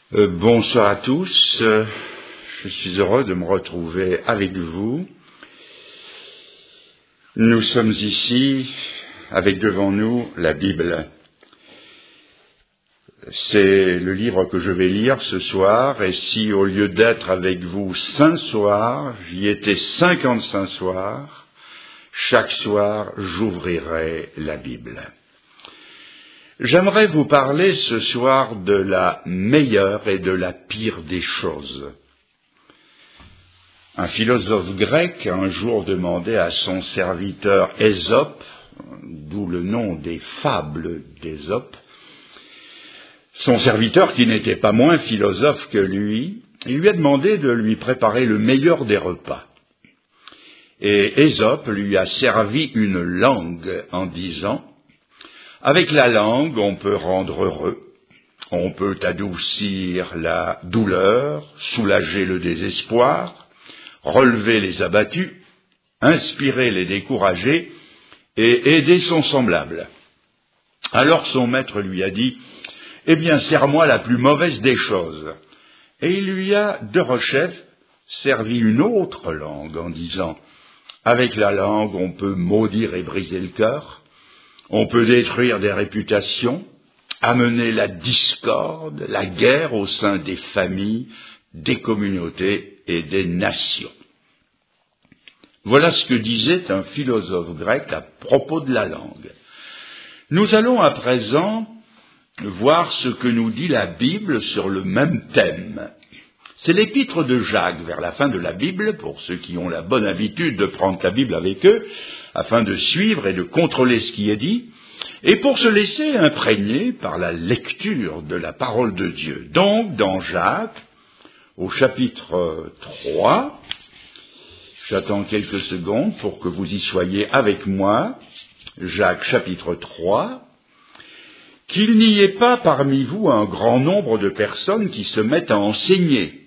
Bonsoir à tous, je suis heureux de me retrouver avec vous. Nous sommes ici avec devant nous la Bible. C'est le livre que je vais lire ce soir, et si au lieu d'être avec vous 5 soirs, j'y étais 55 soirs, chaque soir j'ouvrirai la Bible. J'aimerais vous parler ce soir de la meilleure et de la pire des choses. Un philosophe grec a un jour demandé à son serviteur Ésope, d'où le nom des fables d'Ésope, son serviteur qui n'était pas moins philosophe que lui, il lui a demandé de lui préparer le meilleur des repas. Et Ésope lui a servi une langue en disant: avec la langue, on peut rendre heureux, on peut adoucir la douleur, soulager le désespoir, relever les abattus, inspirer les découragés et aider son semblable. Alors son maître lui a dit: eh bien, sers-moi la plus mauvaise des choses. Et il lui a, de rechef, servi une autre langue en disant: avec la langue, on peut maudire et briser le cœur, on peut détruire des réputations, amener la discorde, la guerre au sein des familles, des communautés et des nations. Voilà ce que disait un philosophe grec à propos de la langue. Nous allons à présent voir ce que nous dit la Bible sur le même thème. C'est l'épître de Jacques vers la fin de la Bible, pour ceux qui ont la bonne habitude de prendre la Bible avec eux, afin de suivre et de contrôler ce qui est dit, et pour se laisser imprégner par la lecture de la parole de Dieu. Donc, dans Jacques, au chapitre 3, j'attends quelques secondes pour que vous y soyez avec moi, Jacques chapitre 3, qu'il n'y ait pas parmi vous un grand nombre de personnes qui se mettent à enseigner,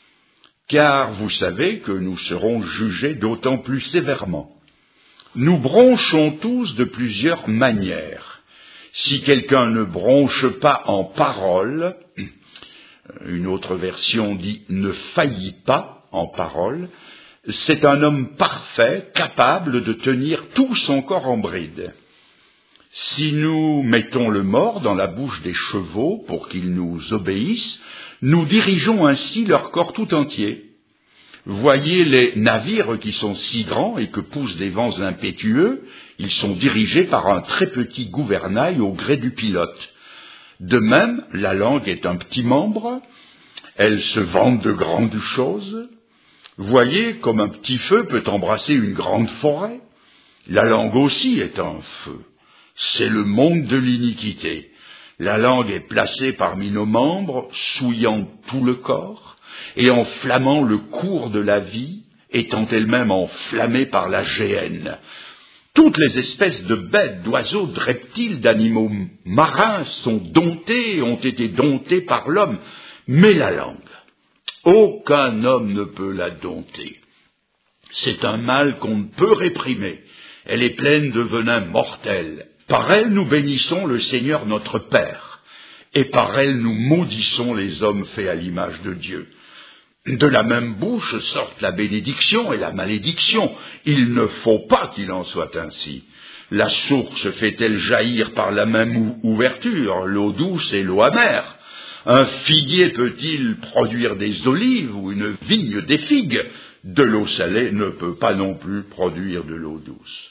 car vous savez que nous serons jugés d'autant plus sévèrement. Nous bronchons tous de plusieurs manières. Si quelqu'un ne bronche pas en parole, une autre version dit ne faillit pas en parole, c'est un homme parfait, capable de tenir tout son corps en bride. Si nous mettons le mors dans la bouche des chevaux pour qu'ils nous obéissent, nous dirigeons ainsi leur corps tout entier. Voyez les navires qui sont si grands et que poussent des vents impétueux, ils sont dirigés par un très petit gouvernail au gré du pilote. De même, la langue est un petit membre, elle se vante de grandes choses. Voyez comme un petit feu peut embrasser une grande forêt. La langue aussi est un feu. C'est le monde de l'iniquité. La langue est placée parmi nos membres, souillant tout le corps, et enflammant le cours de la vie, étant elle-même enflammée par la géhenne. Toutes les espèces de bêtes, d'oiseaux, de reptiles, d'animaux marins sont domptées et ont été domptées par l'homme. Mais la langue, aucun homme ne peut la dompter. C'est un mal qu'on ne peut réprimer. Elle est pleine de venin mortel. Par elle, nous bénissons le Seigneur notre Père, et par elle, nous maudissons les hommes faits à l'image de Dieu. De la même bouche sortent la bénédiction et la malédiction. Il ne faut pas qu'il en soit ainsi. La source fait-elle jaillir par la même ouverture, l'eau douce et l'eau amère? Un figuier peut-il produire des olives ou une vigne des figues? De l'eau salée ne peut pas non plus produire de l'eau douce.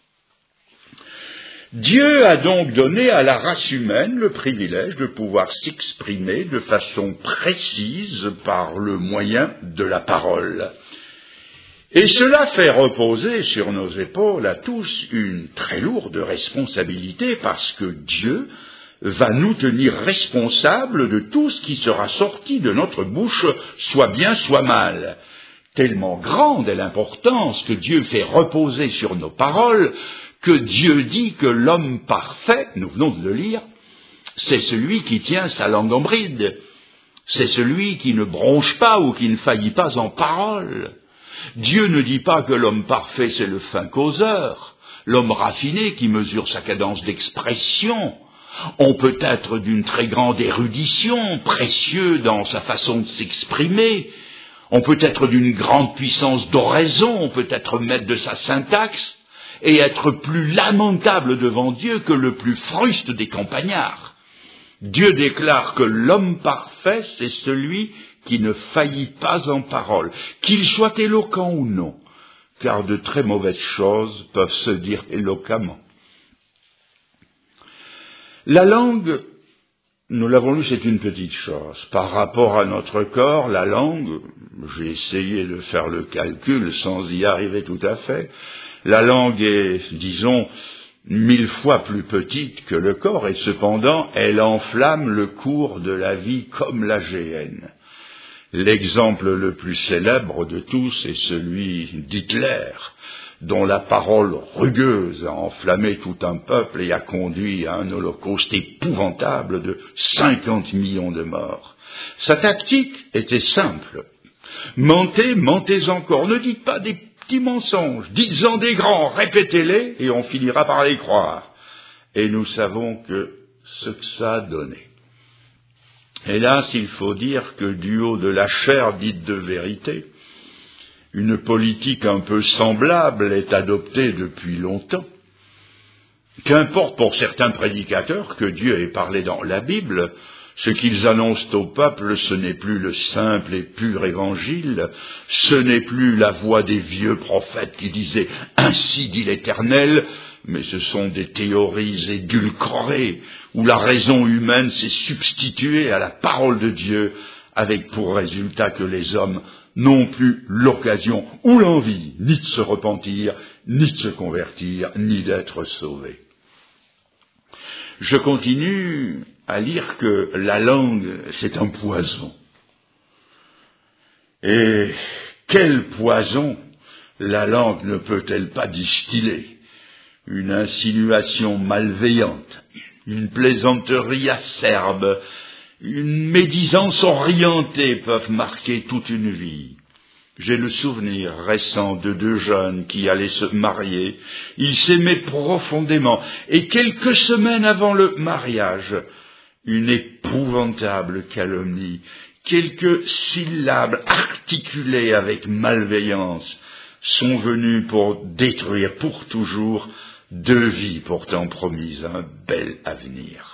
Dieu a donc donné à la race humaine le privilège de pouvoir s'exprimer de façon précise par le moyen de la parole. Et cela fait reposer sur nos épaules à tous une très lourde responsabilité, parce que Dieu va nous tenir responsables de tout ce qui sera sorti de notre bouche, soit bien, soit mal. Tellement grande est l'importance que Dieu fait reposer sur nos paroles, que Dieu dit que l'homme parfait, nous venons de le lire, c'est celui qui tient sa langue en bride, c'est celui qui ne bronche pas ou qui ne faillit pas en parole. Dieu ne dit pas que l'homme parfait c'est le fin causeur, l'homme raffiné qui mesure sa cadence d'expression, On peut être d'une très grande érudition, précieux dans sa façon de s'exprimer. On peut être d'une grande puissance d'oraison, on peut être maître de sa syntaxe, et être plus lamentable devant Dieu que le plus fruste des campagnards. Dieu déclare que l'homme parfait, c'est celui qui ne faillit pas en parole, qu'il soit éloquent ou non, car de très mauvaises choses peuvent se dire éloquemment. La langue, nous l'avons lu, c'est une petite chose. Par rapport à notre corps, la langue, j'ai essayé de faire le calcul sans y arriver tout à fait, la langue est, disons, 1000 fois plus petite que le corps, et cependant, elle enflamme le cours de la vie comme la géhenne. L'exemple le plus célèbre de tous est celui d'Hitler, dont la parole rugueuse a enflammé tout un peuple et a conduit à un holocauste épouvantable de 50 millions de morts. Sa tactique était simple. Mentez, mentez encore, ne dites pas des petits mensonges, dites-en des grands, répétez-les et on finira par les croire. Et nous savons que ce que ça a donné. Hélas, il faut dire que du haut de la chair dite de vérité, une politique un peu semblable est adoptée depuis longtemps. Qu'importe pour certains prédicateurs que Dieu ait parlé dans la Bible, ce qu'ils annoncent au peuple, ce n'est plus le simple et pur évangile, ce n'est plus la voix des vieux prophètes qui disaient « Ainsi dit l'Éternel », mais ce sont des théories édulcorées, où la raison humaine s'est substituée à la parole de Dieu, avec pour résultat que les hommes n'ont plus l'occasion ou l'envie ni de se repentir, ni de se convertir, ni d'être sauvés. Je continue à lire que la langue, c'est un poison. Et quel poison la langue ne peut-elle pas distiller? Une insinuation malveillante, une plaisanterie acerbe, une médisance orientée peuvent marquer toute une vie. J'ai le souvenir récent de deux jeunes qui allaient se marier. Ils s'aimaient profondément. Et quelques semaines avant le mariage, une épouvantable calomnie, quelques syllabes articulées avec malveillance sont venues pour détruire pour toujours deux vies pourtant promises un bel avenir.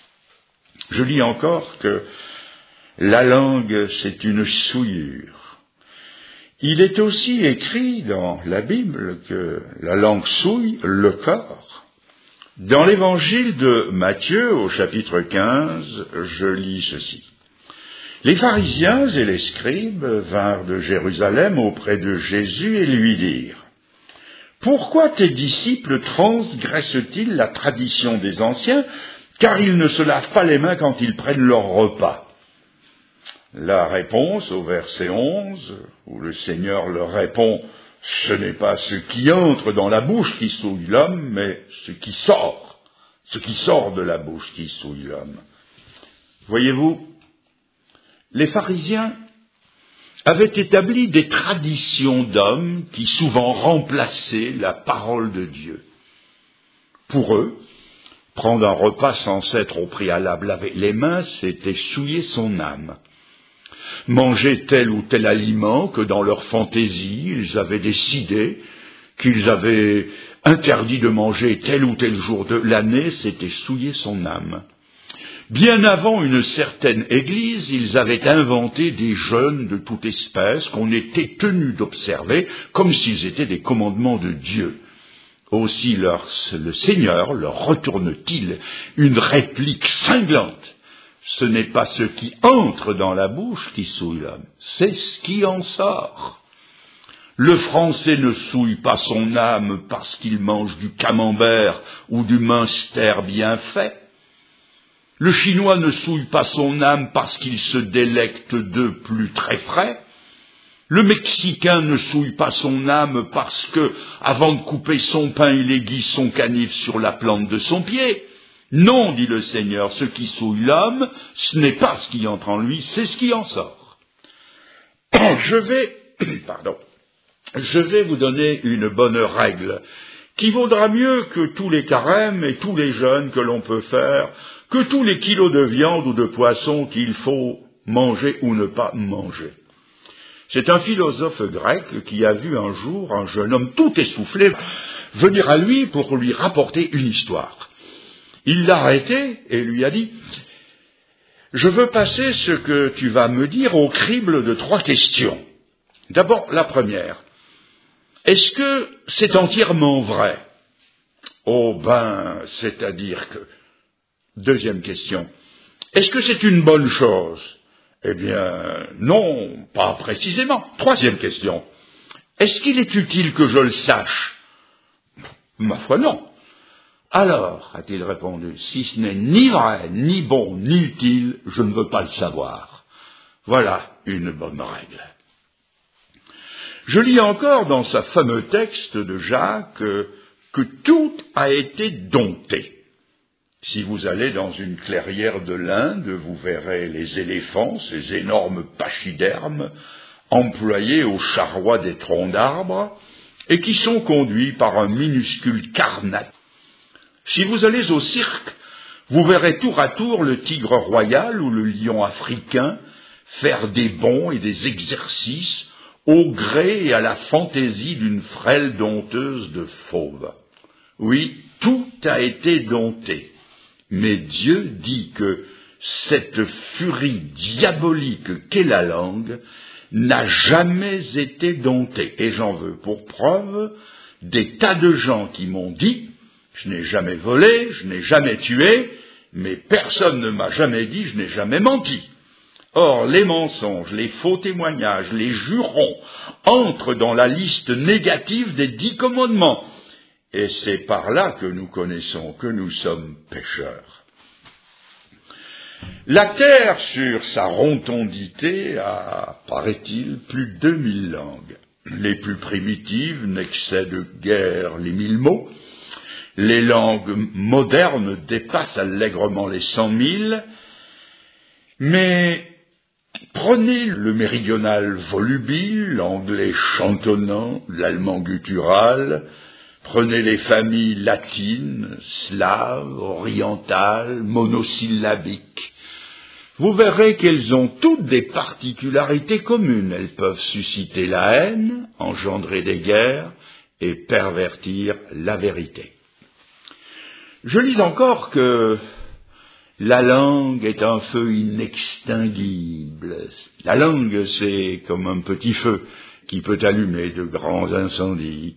Je lis encore que la langue, c'est une souillure. Il est aussi écrit dans la Bible que la langue souille le corps. Dans l'évangile de Matthieu, au chapitre 15, je lis ceci. Les pharisiens et les scribes vinrent de Jérusalem auprès de Jésus et lui dirent « Pourquoi tes disciples transgressent-ils la tradition des anciens, car ils ne se lavent pas les mains quand ils prennent leur repas ?» La réponse au verset 11, où le Seigneur leur répond « Ce n'est pas ce qui entre dans la bouche qui souille l'homme, mais ce qui sort de la bouche qui souille l'homme. » Voyez-vous, les pharisiens avaient établi des traditions d'hommes qui souvent remplaçaient la parole de Dieu. Pour eux, prendre un repas sans s'être au préalable lavé les mains, c'était souiller son âme. Manger tel ou tel aliment que dans leur fantaisie, ils avaient décidé qu'ils avaient interdit de manger tel ou tel jour de l'année, c'était souiller son âme. Bien avant une certaine église, ils avaient inventé des jeûnes de toute espèce qu'on était tenus d'observer comme s'ils étaient des commandements de Dieu. Aussi le Seigneur leur retourne-t-il une réplique cinglante. Ce n'est pas ce qui entre dans la bouche qui souille l'homme, c'est ce qui en sort. Le Français ne souille pas son âme parce qu'il mange du camembert ou du Münster bien fait. Le Chinois ne souille pas son âme parce qu'il se délecte d'œufs plus très frais. Le Mexicain ne souille pas son âme parce que, avant de couper son pain, il aiguise son canif sur la plante de son pied. Non, dit le Seigneur, ce qui souille l'homme, ce n'est pas ce qui entre en lui, c'est ce qui en sort. Je vais vous donner une bonne règle qui vaudra mieux que tous les carêmes et tous les jeûnes que l'on peut faire, que tous les kilos de viande ou de poisson qu'il faut manger ou ne pas manger. C'est un philosophe grec qui a vu un jour un jeune homme tout essoufflé venir à lui pour lui rapporter une histoire. Il l'a arrêté et lui a dit « Je veux passer ce que tu vas me dire au crible de 3 questions. D'abord, la première. Est-ce que c'est entièrement vrai ? Oh c'est-à-dire que... Deuxième question. Est-ce que c'est une bonne chose ? Eh bien, non, pas précisément. Troisième question. Est-ce qu'il est utile que je le sache ? Ma foi, non. Alors, a-t-il répondu, si ce n'est ni vrai, ni bon, ni utile, je ne veux pas le savoir. Voilà une bonne règle. Je lis encore dans sa fameux texte de Jacques que tout a été dompté. Si vous allez dans une clairière de l'Inde, vous verrez les éléphants, ces énormes pachydermes, employés au charroi des troncs d'arbres, et qui sont conduits par un minuscule carnac. Si vous allez au cirque, vous verrez tour à tour le tigre royal ou le lion africain faire des bonds et des exercices au gré et à la fantaisie d'une frêle dompteuse de fauves. Oui, tout a été dompté. Mais Dieu dit que cette furie diabolique qu'est la langue n'a jamais été domptée. Et j'en veux pour preuve des tas de gens qui m'ont dit « Je n'ai jamais volé, je n'ai jamais tué, mais personne ne m'a jamais dit « Je n'ai jamais menti ». Or, les mensonges, les faux témoignages, les jurons entrent dans la liste négative des 10 commandements. Et c'est par là que nous connaissons que nous sommes pécheurs. La terre, sur sa rotondité, a, paraît-il, plus de 2000 langues. Les plus primitives n'excèdent guère les 1000 mots. Les langues modernes dépassent allègrement les 100 000. Mais prenez le méridional volubile, l'anglais chantonnant, l'allemand guttural. Prenez les familles latines, slaves, orientales, monosyllabiques. Vous verrez qu'elles ont toutes des particularités communes. Elles peuvent susciter la haine, engendrer des guerres et pervertir la vérité. Je lis encore que la langue est un feu inextinguible. La langue, c'est comme un petit feu qui peut allumer de grands incendies.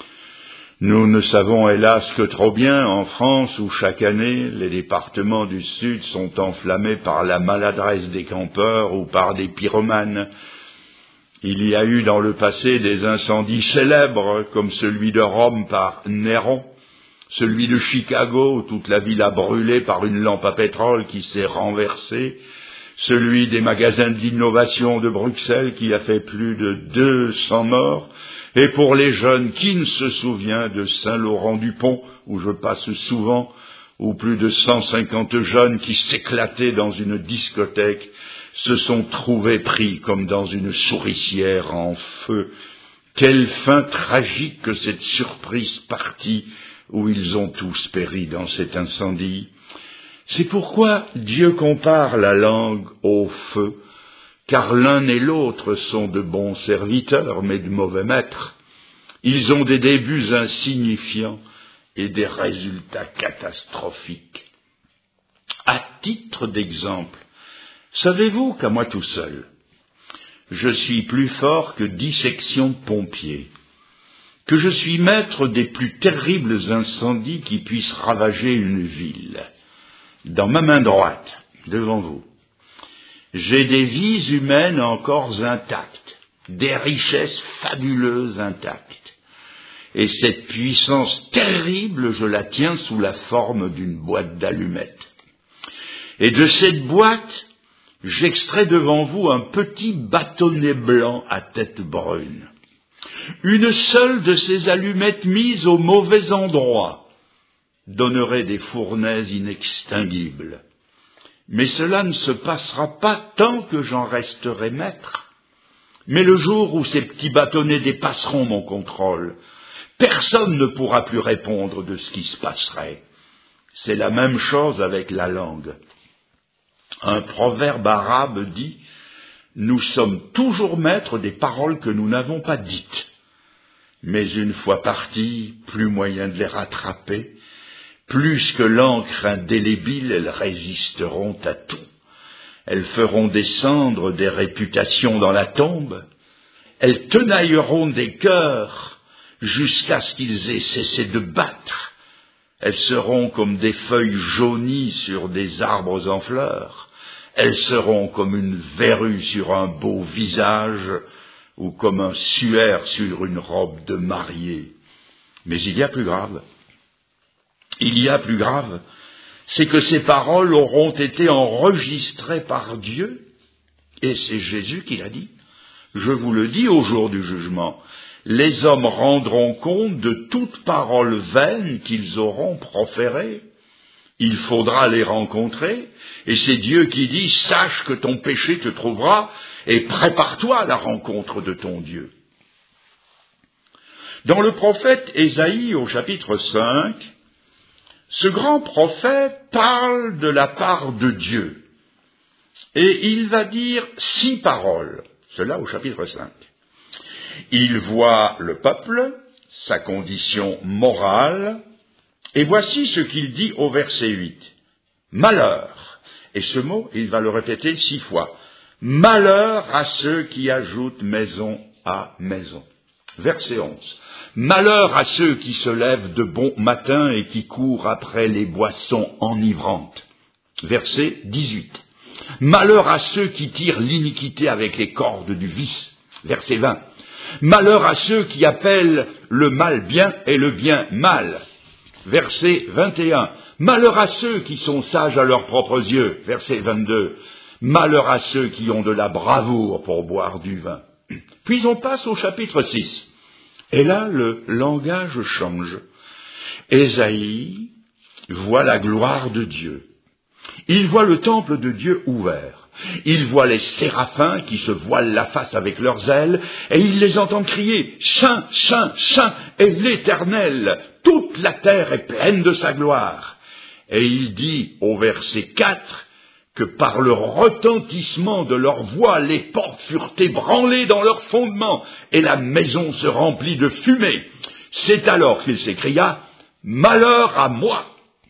Nous ne savons hélas que trop bien en France où chaque année les départements du Sud sont enflammés par la maladresse des campeurs ou par des pyromanes. Il y a eu dans le passé des incendies célèbres comme celui de Rome par Néron, celui de Chicago où toute la ville a brûlé par une lampe à pétrole qui s'est renversée, celui des magasins de l'innovation de Bruxelles qui a fait plus de 200 morts, et pour les jeunes, qui ne se souvient de Saint-Laurent-du-Pont, où je passe souvent, où plus de 150 jeunes qui s'éclataient dans une discothèque se sont trouvés pris comme dans une souricière en feu. Quelle fin tragique que cette surprise partie où ils ont tous péri dans cet incendie. C'est pourquoi Dieu compare la langue au feu, car l'un et l'autre sont de bons serviteurs, mais de mauvais maîtres. Ils ont des débuts insignifiants et des résultats catastrophiques. À titre d'exemple, savez-vous qu'à moi tout seul, je suis plus fort que 10 sections de pompiers, que je suis maître des plus terribles incendies qui puissent ravager une ville. Dans ma main droite, devant vous, j'ai des vies humaines encore intactes, des richesses fabuleuses intactes. Et cette puissance terrible, je la tiens sous la forme d'une boîte d'allumettes. Et de cette boîte, j'extrais devant vous un petit bâtonnet blanc à tête brune. Une seule de ces allumettes mises au mauvais endroit donnerait des fournaises inextinguibles. Mais cela ne se passera pas tant que j'en resterai maître. Mais le jour où ces petits bâtonnets dépasseront mon contrôle, Personne ne pourra plus répondre de ce qui se passerait. C'est la même chose avec la langue. Un proverbe arabe dit « Nous sommes toujours maîtres des paroles que nous n'avons pas dites. Mais une fois parties, plus moyen de les rattraper. Plus que l'encre indélébile, elles résisteront à tout. Elles feront descendre des réputations dans la tombe. Elles tenailleront des cœurs jusqu'à ce qu'ils aient cessé de battre. Elles seront comme des feuilles jaunies sur des arbres en fleurs. Elles seront comme une verrue sur un beau visage ou comme un suaire sur une robe de mariée. Mais il y a plus grave. Il y a plus grave, c'est que ces paroles auront été enregistrées par Dieu, et c'est Jésus qui l'a dit. Je vous le dis au jour du jugement, les hommes rendront compte de toute parole vaine qu'ils auront proférée. Il faudra les rencontrer, et c'est Dieu qui dit, sache que ton péché te trouvera, et prépare-toi à la rencontre de ton Dieu. Dans le prophète Ésaïe, au chapitre 5, ce grand prophète parle de la part de Dieu, et il va dire 6 paroles, cela au chapitre 5. Il voit le peuple, sa condition morale, et voici ce qu'il dit au verset 8. Malheur, et ce mot, il va le répéter 6 fois. Malheur à ceux qui ajoutent maison à maison. Verset 11. Malheur à ceux qui se lèvent de bon matin et qui courent après les boissons enivrantes. Verset 18. Malheur à ceux qui tirent l'iniquité avec les cordes du vice. Verset 20. Malheur à ceux qui appellent le mal bien et le bien mal. Verset 21. Malheur à ceux qui sont sages à leurs propres yeux. Verset 22. Malheur à ceux qui ont de la bravoure pour boire du vin. Puis on passe au chapitre 6. Et là, le langage change. Ésaïe voit la gloire de Dieu. Il voit le temple de Dieu ouvert. Il voit les séraphins qui se voilent la face avec leurs ailes, et il les entend crier « Saint, Saint, Saint est l'Éternel, toute la terre est pleine de sa gloire ». Et il dit au verset 4 que par le retentissement de leur voix, les portes furent ébranlées dans leurs fondements, et la maison se remplit de fumée. C'est alors qu'il s'écria « Malheur à moi !»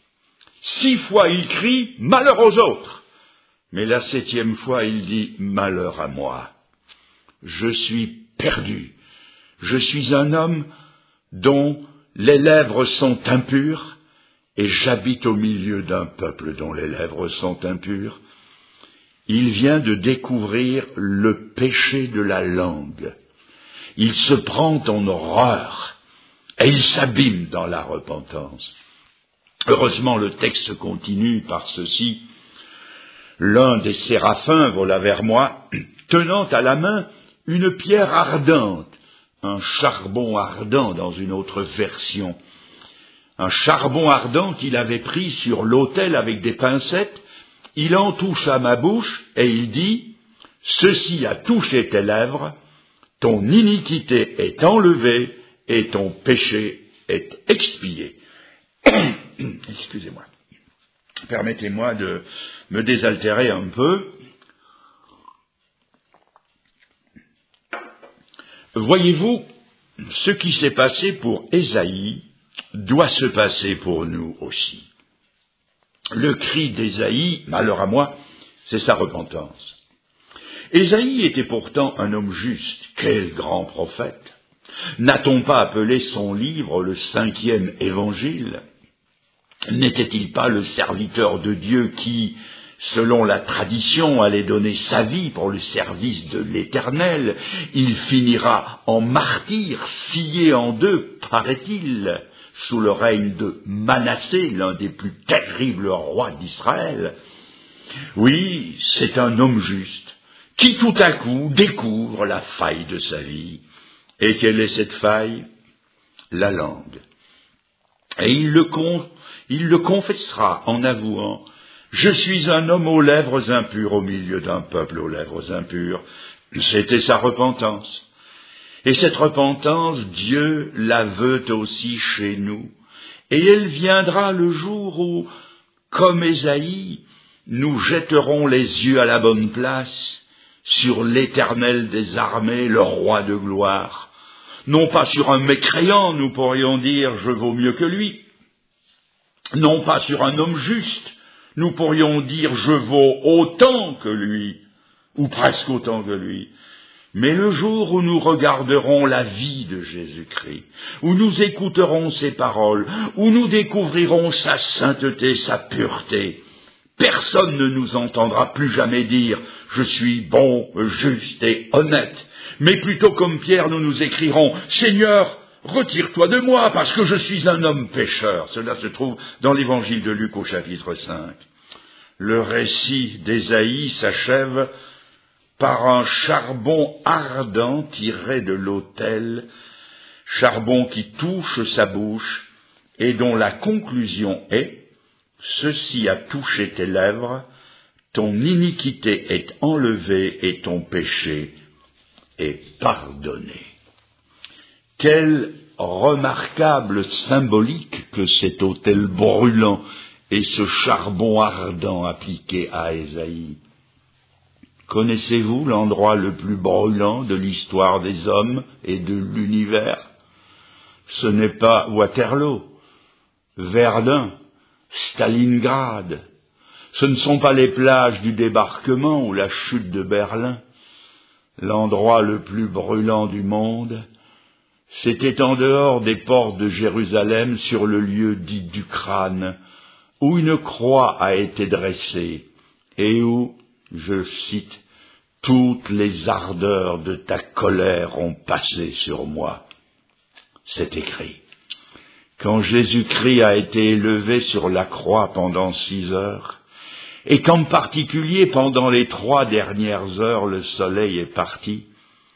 6 fois il crie « Malheur aux autres !» Mais la 7e fois il dit « Malheur à moi ! Je suis perdu. Je suis un homme dont les lèvres sont impures, et j'habite au milieu d'un peuple dont les lèvres sont impures. Il vient de découvrir le péché de la langue. Il se prend en horreur, et il s'abîme dans la repentance. Heureusement, le texte continue par ceci. L'un des séraphins vola vers moi, tenant à la main une pierre ardente, un charbon ardent dans une autre version. Un charbon ardent qu'il avait pris sur l'autel avec des pincettes, il en toucha ma bouche et il dit « Ceci a touché tes lèvres, ton iniquité est enlevée et ton péché est expié. » Excusez-moi. Permettez-moi de me désaltérer un peu. Voyez-vous, ce qui s'est passé pour Ésaïe doit se passer pour nous aussi. Le cri d'Ésaïe, malheur à moi, c'est sa repentance. Ésaïe était pourtant un homme juste. Quel grand prophète! N'a-t-on pas appelé son livre le 5e évangile? N'était-il pas le serviteur de Dieu qui, selon la tradition, allait donner sa vie pour le service de l'Éternel? Il finira en martyr, scié en deux, paraît-il, sous le règne de Manassé, l'un des plus terribles rois d'Israël. Oui, c'est un homme juste, qui tout à coup découvre la faille de sa vie. Et quelle est cette faille? La langue. Et il le confessera en avouant « Je suis un homme aux lèvres impures au milieu d'un peuple aux lèvres impures. » C'était sa repentance. Et cette repentance, Dieu la veut aussi chez nous. Et elle viendra le jour où, comme Ésaïe, nous jetterons les yeux à la bonne place sur l'Éternel des armées, le roi de gloire. Non pas sur un mécréant, nous pourrions dire « je vaux mieux que lui ». Non pas sur un homme juste, nous pourrions dire « je vaux autant que lui », ou presque autant que lui. Mais le jour où nous regarderons la vie de Jésus-Christ, où nous écouterons ses paroles, où nous découvrirons sa sainteté, sa pureté, personne ne nous entendra plus jamais dire « je suis bon, juste et honnête », mais plutôt comme Pierre, nous nous écrirons « Seigneur, retire-toi de moi, parce que je suis un homme pécheur ». Cela se trouve dans l'évangile de Luc au chapitre 5. Le récit d'Ésaïe s'achève par un charbon ardent tiré de l'autel, charbon qui touche sa bouche et dont la conclusion est « Ceci a touché tes lèvres, ton iniquité est enlevée et ton péché est pardonné. » Quelle remarquable symbolique que cet autel brûlant et ce charbon ardent appliqué à Ésaïe. Connaissez-vous l'endroit le plus brûlant de l'histoire des hommes et de l'univers? Ce n'est pas Waterloo, Verdun, Stalingrad. Ce ne sont pas les plages du débarquement ou la chute de Berlin. L'endroit le plus brûlant du monde, c'était en dehors des portes de Jérusalem, sur le lieu dit du crâne, où une croix a été dressée et où, je cite, « toutes les ardeurs de ta colère ont passé sur moi ». C'est écrit. Quand Jésus-Christ a été élevé sur la croix pendant 6 heures, et qu'en particulier pendant les 3 dernières heures le soleil est parti,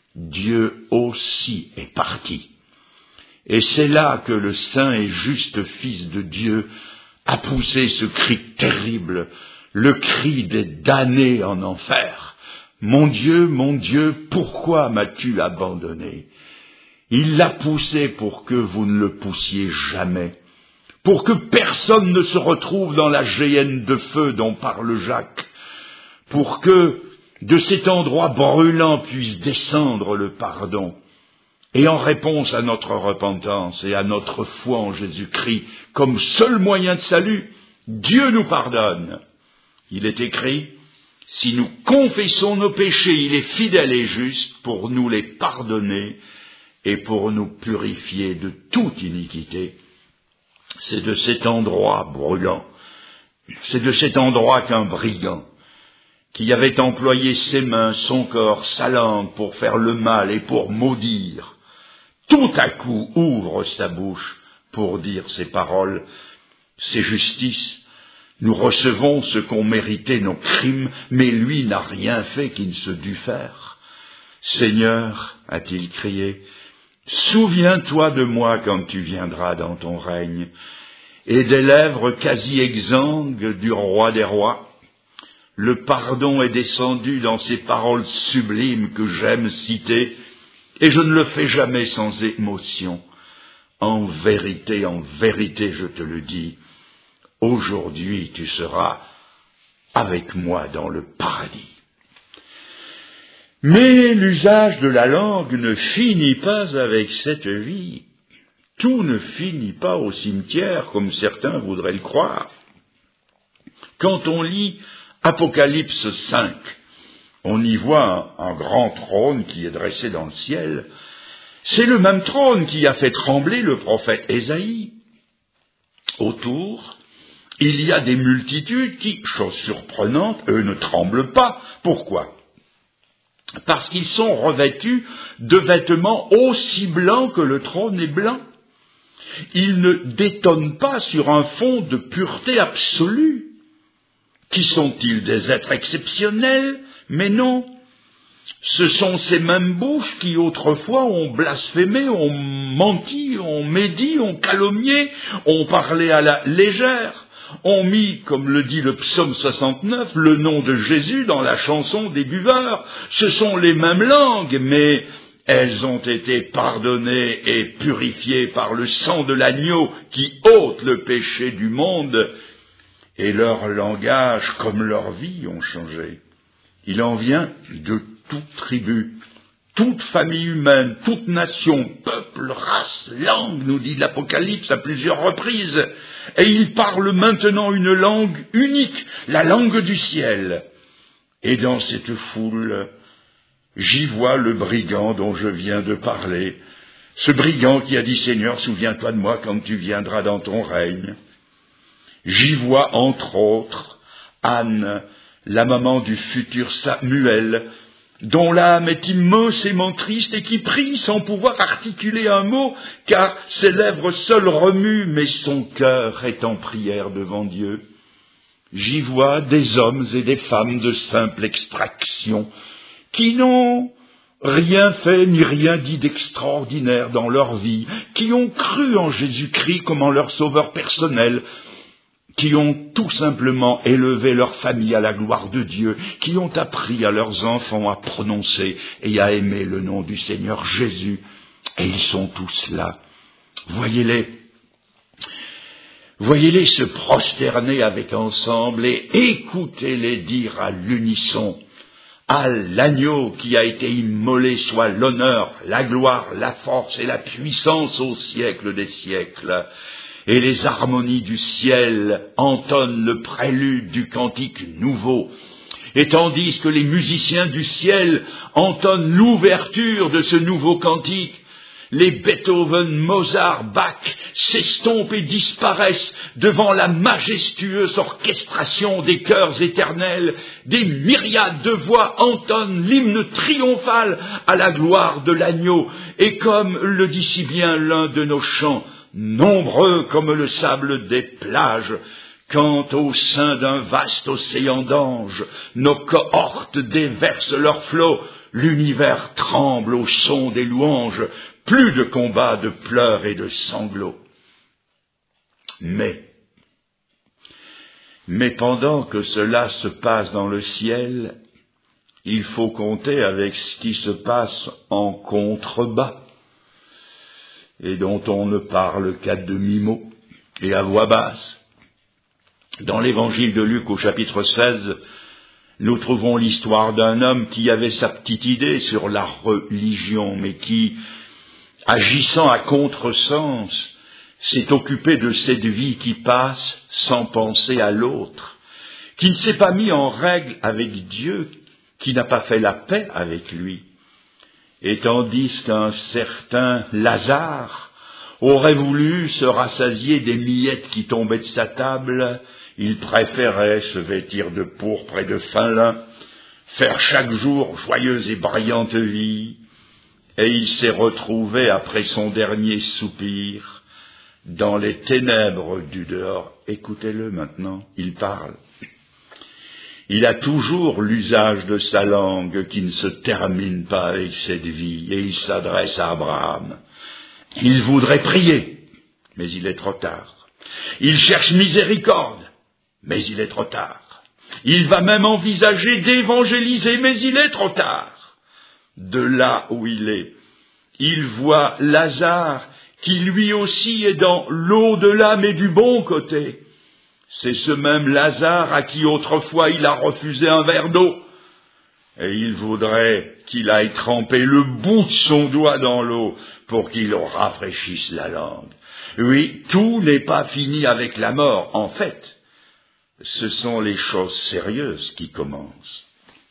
Dieu aussi est parti. Et c'est là que le saint et juste Fils de Dieu a poussé ce cri terrible, le cri des damnés en enfer. « Mon Dieu, pourquoi m'as-tu abandonné ?» Il l'a poussé pour que vous ne le poussiez jamais, pour que personne ne se retrouve dans la géhenne de feu dont parle Jacques, pour que de cet endroit brûlant puisse descendre le pardon. Et en réponse à notre repentance et à notre foi en Jésus-Christ comme seul moyen de salut, Dieu nous pardonne. Il est écrit, si nous confessons nos péchés, il est fidèle et juste pour nous les pardonner et pour nous purifier de toute iniquité. C'est de cet endroit brûlant, c'est de cet endroit qu'un brigand, qui avait employé ses mains, son corps, sa langue pour faire le mal et pour maudire, tout à coup ouvre sa bouche pour dire ces paroles. C'est justice. Nous recevons ce qu'ont mérité nos crimes, mais lui n'a rien fait qui ne se dût faire. Seigneur, a-t-il crié, souviens-toi de moi quand tu viendras dans ton règne. Et des lèvres quasi exsangues du roi des rois, le pardon est descendu dans ces paroles sublimes que j'aime citer, et je ne le fais jamais sans émotion. En vérité, je te le dis, aujourd'hui tu seras avec moi dans le paradis. Mais l'usage de la langue ne finit pas avec cette vie. Tout ne finit pas au cimetière, comme certains voudraient le croire. Quand on lit Apocalypse 5, on y voit un grand trône qui est dressé dans le ciel. C'est le même trône qui a fait trembler le prophète Ésaïe. Autour, il y a des multitudes qui, chose surprenante, eux ne tremblent pas. Pourquoi ? Parce qu'ils sont revêtus de vêtements aussi blancs que le trône est blanc. Ils ne détonnent pas sur un fond de pureté absolue. Qui sont-ils? Des êtres exceptionnels? Mais non. Ce sont ces mêmes bouches qui autrefois ont blasphémé, ont menti, ont médit, ont calomnié, ont parlé à la légère, ont mis, comme le dit le psaume 69, le nom de Jésus dans la chanson des buveurs. Ce sont les mêmes langues, mais elles ont été pardonnées et purifiées par le sang de l'agneau qui ôte le péché du monde, et leur langage comme leur vie ont changé. Il en vient de toute tribu, toute famille humaine, toute nation, peuple, race, langue, nous dit l'Apocalypse à plusieurs reprises, et ils parlent maintenant une langue unique, la langue du ciel. Et dans cette foule, j'y vois le brigand dont je viens de parler, ce brigand qui a dit « Seigneur, souviens-toi de moi quand tu viendras dans ton règne ». J'y vois entre autres Anne, la maman du futur Samuel, dont l'âme est immensément triste et qui prie sans pouvoir articuler un mot, car ses lèvres seules remuent, mais son cœur est en prière devant Dieu. J'y vois des hommes et des femmes de simple extraction, qui n'ont rien fait ni rien dit d'extraordinaire dans leur vie, qui ont cru en Jésus-Christ comme en leur sauveur personnel, qui ont tout simplement élevé leur famille à la gloire de Dieu, qui ont appris à leurs enfants à prononcer et à aimer le nom du Seigneur Jésus. Et ils sont tous là. Voyez-les se prosterner avec ensemble et écoutez-les dire à l'unisson: à l'agneau qui a été immolé soit l'honneur, la gloire, la force et la puissance au siècle des siècles. Et les harmonies du ciel entonnent le prélude du cantique nouveau. Et tandis que les musiciens du ciel entonnent l'ouverture de ce nouveau cantique, les Beethoven, Mozart, Bach s'estompent et disparaissent devant la majestueuse orchestration des chœurs éternels. Des myriades de voix entonnent l'hymne triomphal à la gloire de l'agneau. Et comme le dit si bien l'un de nos chants, nombreux comme le sable des plages, quand au sein d'un vaste océan d'anges, nos cohortes déversent leurs flots, l'univers tremble au son des louanges, plus de combats, de pleurs et de sanglots. Mais pendant que cela se passe dans le ciel, il faut compter avec ce qui se passe en contrebas, et dont on ne parle qu'à demi-mot et à voix basse. Dans l'évangile de Luc au chapitre 16, nous trouvons l'histoire d'un homme qui avait sa petite idée sur la religion, mais qui, agissant à contresens, s'est occupé de cette vie qui passe sans penser à l'autre, qui ne s'est pas mis en règle avec Dieu, qui n'a pas fait la paix avec lui. Et tandis qu'un certain Lazare aurait voulu se rassasier des miettes qui tombaient de sa table, il préférait se vêtir de pourpre et de fin lin, faire chaque jour joyeuse et brillante vie, et il s'est retrouvé après son dernier soupir dans les ténèbres du dehors. Écoutez-le maintenant, il parle. Il a toujours l'usage de sa langue qui ne se termine pas avec cette vie, et il s'adresse à Abraham. Il voudrait prier, mais il est trop tard. Il cherche miséricorde, mais il est trop tard. Il va même envisager d'évangéliser, mais il est trop tard. De là où il voit Lazare, qui lui aussi est dans l'au-delà, mais du bon côté. C'est ce même Lazare à qui autrefois il a refusé un verre d'eau. Et il voudrait qu'il aille tremper le bout de son doigt dans l'eau pour qu'il rafraîchisse la langue. Oui, tout n'est pas fini avec la mort. En fait, ce sont les choses sérieuses qui commencent.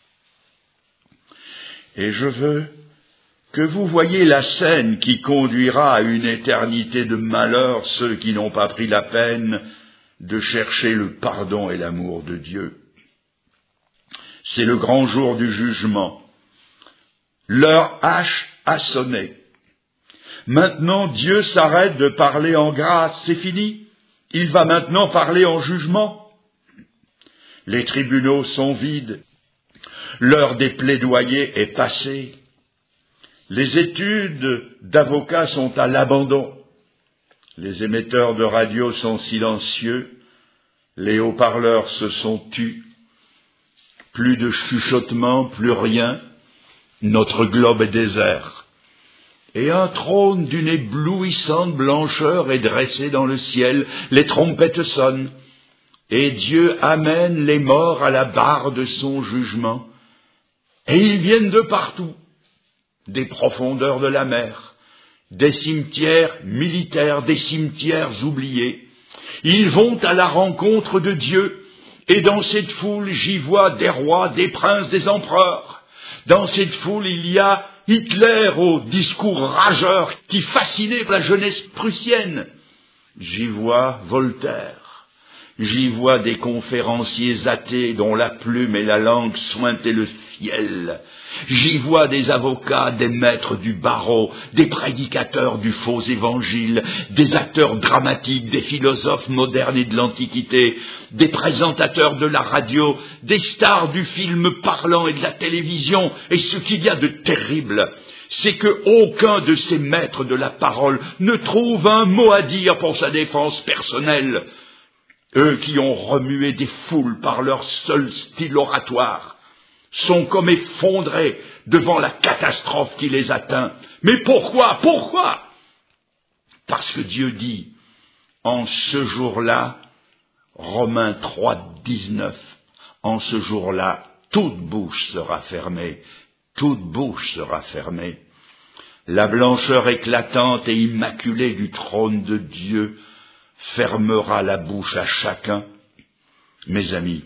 Et je veux que vous voyiez la scène qui conduira à une éternité de malheur ceux qui n'ont pas pris la peine de chercher le pardon et l'amour de Dieu. C'est le grand jour du jugement. Leur hache a sonné. Maintenant, Dieu s'arrête de parler en grâce, c'est fini. Il va maintenant parler en jugement. Les tribunaux sont vides. L'heure des plaidoyers est passée. Les études d'avocats sont à l'abandon. Les émetteurs de radio sont silencieux, les haut-parleurs se sont tus, plus de chuchotements, plus rien, notre globe est désert. et un trône d'une éblouissante blancheur est dressé dans le ciel, les trompettes sonnent, et Dieu amène les morts à la barre de son jugement, et ils viennent de partout, des profondeurs de la mer, des cimetières militaires, des cimetières oubliés. Ils vont à la rencontre de Dieu, et dans cette foule, j'y vois des rois, des princes, des empereurs. Dans cette foule, il y a Hitler au discours rageur qui fascinait la jeunesse prussienne. J'y vois Voltaire. J'y vois des conférenciers athées dont la plume et la langue sointaient le fiel. J'y vois des avocats, des maîtres du barreau, des prédicateurs du faux évangile, des acteurs dramatiques, des philosophes modernes et de l'Antiquité, des présentateurs de la radio, des stars du film parlant et de la télévision. Et ce qu'il y a de terrible, c'est qu'aucun de ces maîtres de la parole ne trouve un mot à dire pour sa défense personnelle. Eux qui ont remué des foules par leur seul style oratoire sont comme effondrés devant la catastrophe qui les atteint. Mais pourquoi ? Pourquoi ? Parce que Dieu dit, en ce jour-là, Romains 3, 19, en ce jour-là, toute bouche sera fermée, toute bouche sera fermée. La blancheur éclatante et immaculée du trône de Dieu fermera la bouche à chacun. Mes amis,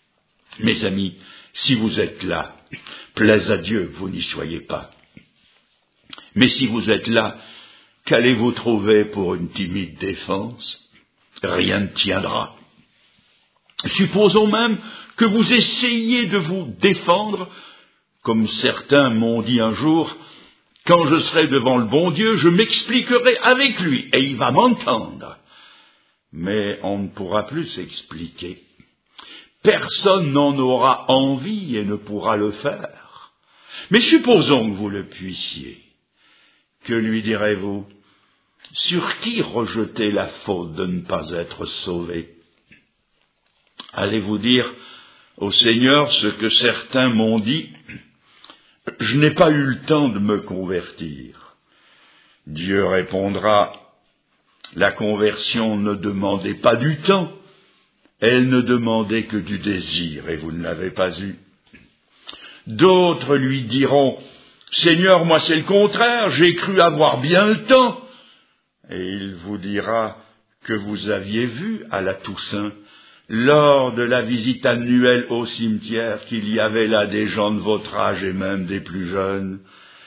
si vous êtes là, plaise à Dieu que vous n'y soyez pas. Mais si vous êtes là, qu'allez-vous trouver pour une timide défense ? Rien ne tiendra. Supposons même que vous essayiez de vous défendre, comme certains m'ont dit un jour, quand je serai devant le bon Dieu, je m'expliquerai avec lui et il va m'entendre. Mais on ne pourra plus s'expliquer. Personne n'en aura envie et ne pourra le faire. Mais supposons que vous le puissiez. Que lui direz-vous ? Sur qui rejeter la faute de ne pas être sauvé ? Allez-vous dire au Seigneur ce que certains m'ont dit ? Je n'ai pas eu le temps de me convertir. Dieu répondra, la conversion ne demandait pas du temps, elle ne demandait que du désir, et vous ne l'avez pas eu. D'autres lui diront, Seigneur, moi c'est le contraire, j'ai cru avoir bien le temps. Et il vous dira que vous aviez vu à la Toussaint, lors de la visite annuelle au cimetière, qu'il y avait là des gens de votre âge et même des plus jeunes.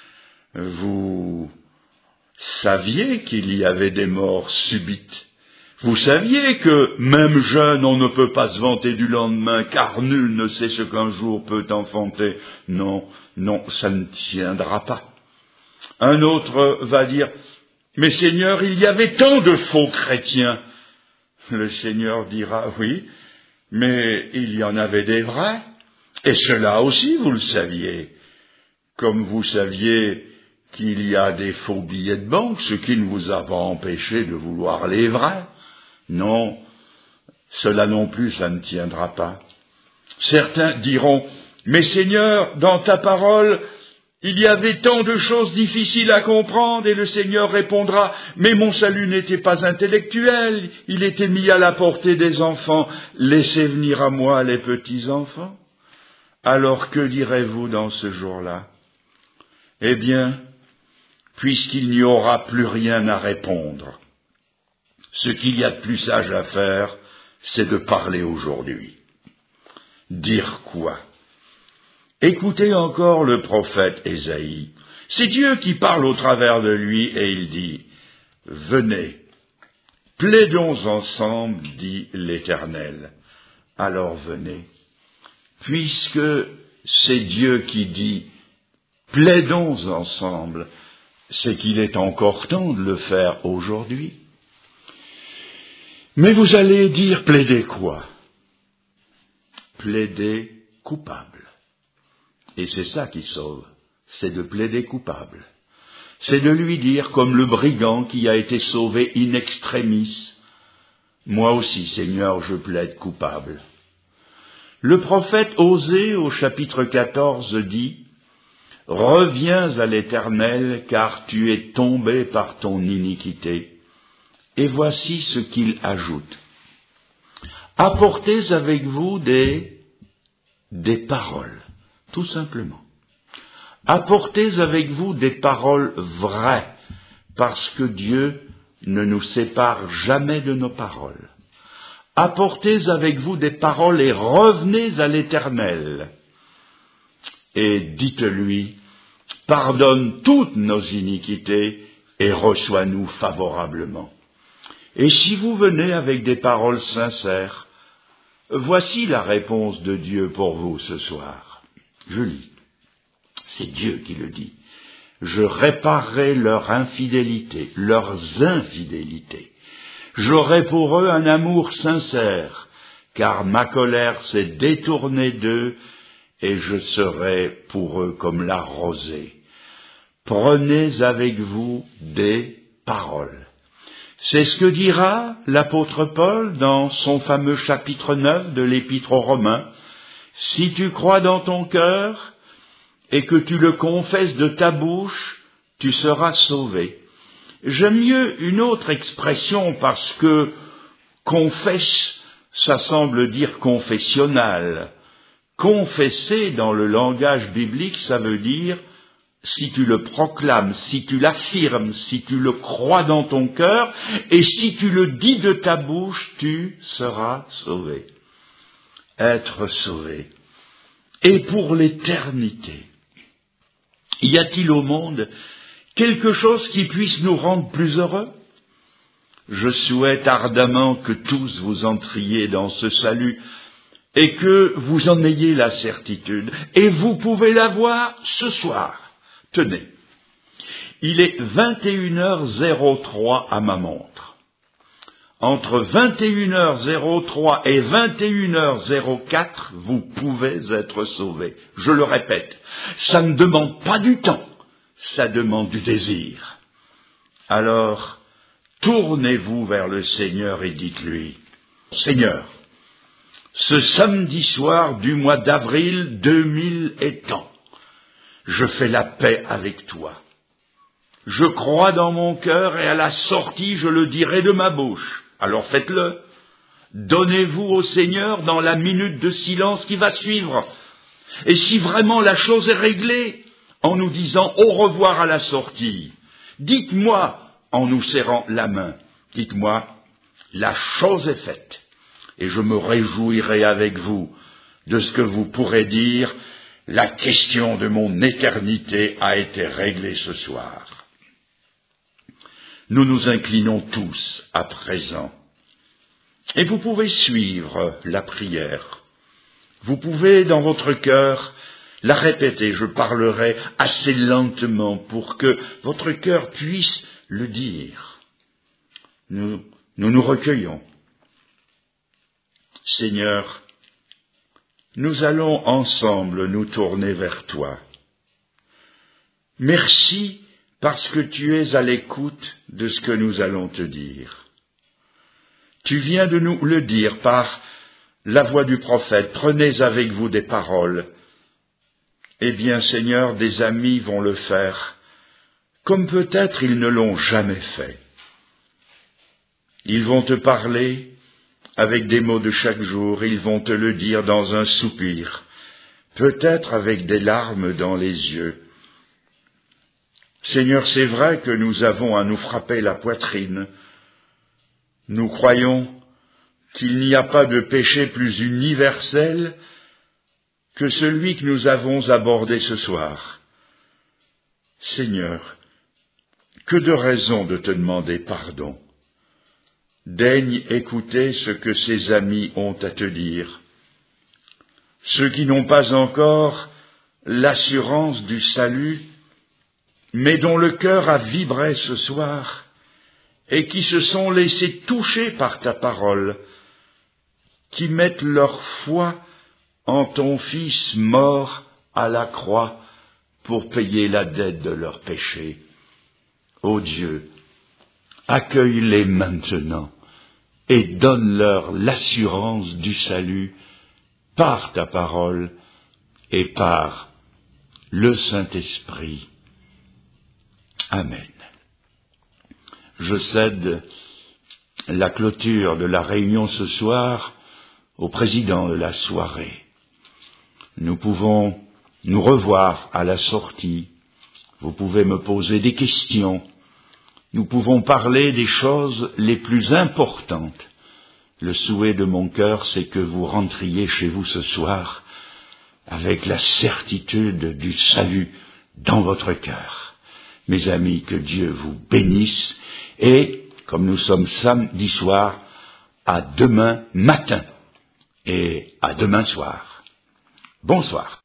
Vous saviez qu'il y avait des morts subites. Vous saviez que, même jeune, on ne peut pas se vanter du lendemain, car nul ne sait ce qu'un jour peut enfanter. Non, ça ne tiendra pas. Un autre va dire, mais Seigneur, il y avait tant de faux chrétiens. Le Seigneur dira, oui, mais il y en avait des vrais, et cela aussi vous le saviez, comme vous saviez qu'il y a des faux billets de banque, ce qui ne vous a pas empêché de vouloir les vrais. Non, cela non plus, ça ne tiendra pas. Certains diront, mais Seigneur, dans ta parole, il y avait tant de choses difficiles à comprendre, et le Seigneur répondra, mais mon salut n'était pas intellectuel, il était mis à la portée des enfants, laissez venir à moi les petits-enfants. Alors que direz-vous dans ce jour-là ? Eh bien, puisqu'il n'y aura plus rien à répondre, ce qu'il y a de plus sage à faire, c'est de parler aujourd'hui. Dire quoi ? Écoutez encore le prophète Ésaïe. C'est Dieu qui parle au travers de lui et il dit, « Venez, plaidons ensemble, dit l'Éternel. » Alors venez. Puisque c'est Dieu qui dit, « Plaidons ensemble », c'est qu'il est encore temps de le faire aujourd'hui. Mais vous allez dire, plaider quoi ? Plaider coupable. Et c'est ça qui sauve, c'est de plaider coupable. C'est de lui dire, comme le brigand qui a été sauvé in extremis, « Moi aussi, Seigneur, je plaide coupable. » Le prophète Osée, au chapitre 14, dit, « Reviens à l'Éternel, car tu es tombé par ton iniquité. Et voici ce qu'il ajoute. Apportez avec vous des paroles, tout simplement. Apportez avec vous des paroles vraies, parce que Dieu ne nous sépare jamais de nos paroles. Apportez avec vous des paroles et revenez à l'Éternel. Et dites-lui, pardonne toutes nos iniquités et reçois-nous favorablement. Et si vous venez avec des paroles sincères, voici la réponse de Dieu pour vous ce soir. Je lis. C'est Dieu qui le dit. Je réparerai leur infidélité, leurs infidélités. J'aurai pour eux un amour sincère, car ma colère s'est détournée d'eux, et je serai pour eux comme la rosée. Prenez avec vous des paroles. C'est ce que dira l'apôtre Paul dans son fameux chapitre 9 de l'Épître aux Romains. Si tu crois dans ton cœur et que tu le confesses de ta bouche, tu seras sauvé. J'aime mieux une autre expression parce que confesse, ça semble dire confessionnal. Confesser dans le langage biblique, ça veut dire si tu le proclames, si tu l'affirmes, si tu le crois dans ton cœur, et si tu le dis de ta bouche, tu seras sauvé. Être sauvé. Et pour l'éternité, y a-t-il au monde quelque chose qui puisse nous rendre plus heureux? Je souhaite ardemment que tous vous entriez dans ce salut et que vous en ayez la certitude. Et vous pouvez l'avoir ce soir. Tenez, il est 21h03 à ma montre. Entre 21h03 et 21h04, vous pouvez être sauvés. Je le répète, ça ne demande pas du temps, ça demande du désir. Alors, tournez-vous vers le Seigneur et dites-lui, Seigneur, ce samedi soir du mois d'avril 2000 étant, je fais la paix avec toi. Je crois dans mon cœur et à la sortie, je le dirai de ma bouche. Alors faites-le. Donnez-vous au Seigneur dans la minute de silence qui va suivre. Et si vraiment la chose est réglée, en nous disant au revoir à la sortie, dites-moi, en nous serrant la main, dites-moi, la chose est faite. Et je me réjouirai avec vous de ce que vous pourrez dire. La question de mon éternité a été réglée ce soir. Nous nous inclinons tous à présent. Et vous pouvez suivre la prière. Vous pouvez, dans votre cœur, la répéter. Je parlerai assez lentement pour que votre cœur puisse le dire. Nous nous recueillons. Seigneur, nous allons ensemble nous tourner vers toi. Merci parce que tu es à l'écoute de ce que nous allons te dire. Tu viens de nous le dire par la voix du prophète. Prenez avec vous des paroles. Eh bien, Seigneur, des amis vont le faire, comme peut-être ils ne l'ont jamais fait. Ils vont te parler avec des mots de chaque jour, ils vont te le dire dans un soupir, peut-être avec des larmes dans les yeux. Seigneur, c'est vrai que nous avons à nous frapper la poitrine. Nous croyons qu'il n'y a pas de péché plus universel que celui que nous avons abordé ce soir. Seigneur, que de raisons de te demander pardon. Daigne écouter ce que ses amis ont à te dire. Ceux qui n'ont pas encore l'assurance du salut, mais dont le cœur a vibré ce soir, et qui se sont laissés toucher par ta parole, qui mettent leur foi en ton Fils mort à la croix pour payer la dette de leurs péchés. Ô Dieu, accueille-les maintenant et donne-leur l'assurance du salut par ta parole et par le Saint-Esprit. Amen. Je cède la clôture de la réunion ce soir au président de la soirée. Nous pouvons nous revoir à la sortie. Vous pouvez me poser des questions. Nous pouvons parler des choses les plus importantes. Le souhait de mon cœur, c'est que vous rentriez chez vous ce soir avec la certitude du salut dans votre cœur. Mes amis, que Dieu vous bénisse et, comme nous sommes samedi soir, à demain matin et à demain soir. Bonsoir.